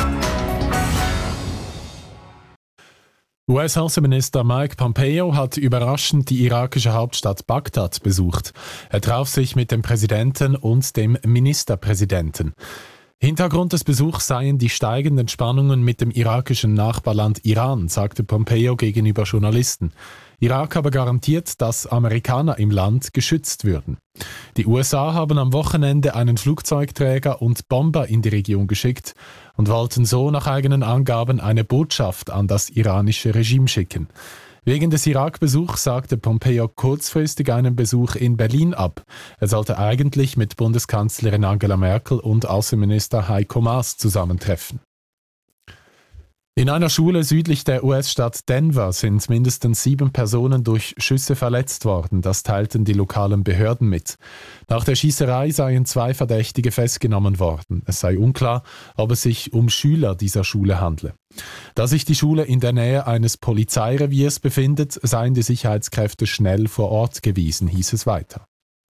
US-Außenminister Mike Pompeo hat überraschend die irakische Hauptstadt Bagdad besucht. Er traf sich mit dem Präsidenten und dem Ministerpräsidenten. Hintergrund des Besuchs seien die steigenden Spannungen mit dem irakischen Nachbarland Iran, sagte Pompeo gegenüber Journalisten. Irak habe garantiert, dass Amerikaner im Land geschützt würden. Die USA haben am Wochenende einen Flugzeugträger und Bomber in die Region geschickt und wollten so nach eigenen Angaben eine Botschaft an das iranische Regime schicken. Wegen des Irak-Besuchs sagte Pompeo kurzfristig einen Besuch in Berlin ab. Er sollte eigentlich mit Bundeskanzlerin Angela Merkel und Außenminister Heiko Maas zusammentreffen. In einer Schule südlich der US-Stadt Denver sind mindestens 7 Personen durch Schüsse verletzt worden, das teilten die lokalen Behörden mit. Nach der Schießerei seien 2 Verdächtige festgenommen worden. Es sei unklar, ob es sich um Schüler dieser Schule handle. Da sich die Schule in der Nähe eines Polizeireviers befindet, seien die Sicherheitskräfte schnell vor Ort gewesen, hieß es weiter.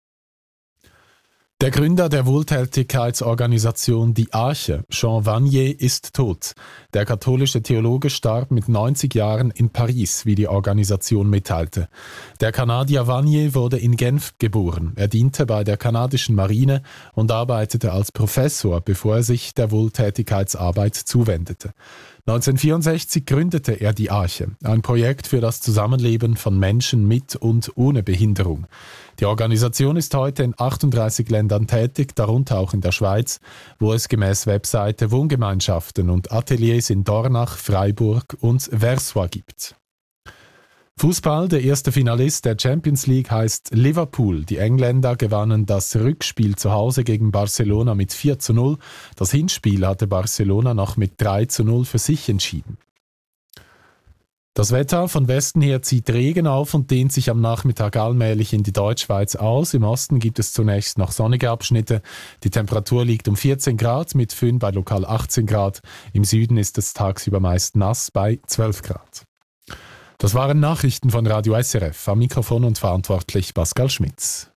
Der Gründer der Wohltätigkeitsorganisation Die Arche, Jean Vanier, ist tot. Der katholische Theologe starb mit 90 Jahren in Paris, wie die Organisation mitteilte. Der Kanadier Vanier wurde in Genf geboren. Er diente bei der kanadischen Marine und arbeitete als Professor, bevor er sich der Wohltätigkeitsarbeit zuwendete. 1964 gründete er die Arche, ein Projekt für das Zusammenleben von Menschen mit und ohne Behinderung. Die Organisation ist heute in 38 Ländern tätig, darunter auch in der Schweiz, wo es gemäß Webseite Wohngemeinschaften und Ateliers in Dornach, Freiburg und Versoix gibt. Fußball, der erste Finalist der Champions League heißt Liverpool. Die Engländer gewannen das Rückspiel zu Hause gegen Barcelona mit 4:0. Das Hinspiel hatte Barcelona noch mit 3:0 für sich entschieden. Das Wetter: von Westen her zieht Regen auf und dehnt sich am Nachmittag allmählich in die Deutschschweiz aus. Im Osten gibt es zunächst noch sonnige Abschnitte. Die Temperatur liegt um 14 Grad, mit Föhn bei lokal 18 Grad. Im Süden ist es tagsüber meist nass bei 12 Grad. Das waren Nachrichten von Radio SRF. Am Mikrofon und verantwortlich Pascal Schmitz.